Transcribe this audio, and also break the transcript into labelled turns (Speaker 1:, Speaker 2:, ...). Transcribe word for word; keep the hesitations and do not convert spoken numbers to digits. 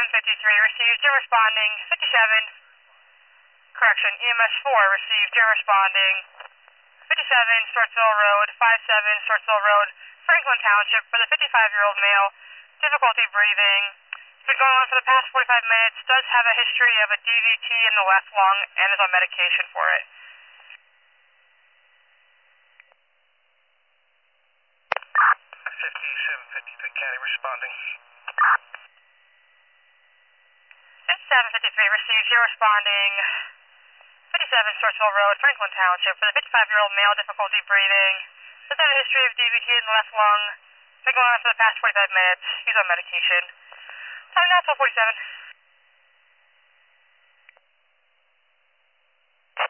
Speaker 1: fifty-three received, you're responding. fifty-seven, correction, E M S four received, you're responding. fifty-seven, Swartsville Road, five-seven, Swartsville Road, Franklin Township, for the fifty-five-year-old male, difficulty breathing. Been going on for the past forty-five minutes, does have a history of a D V T in the left lung, and is on medication for it.
Speaker 2: fifty-seven fifty-three County responding.
Speaker 1: fifty-seven fifty-three received, you're responding. fifty-seven Swartsville Road, Franklin Township, for the fifty-five-year-old male, difficulty breathing. Does have a history of D V T in the left lung. Been going on for the past forty-five minutes. He's on medication. Time now, twelve forty-seven.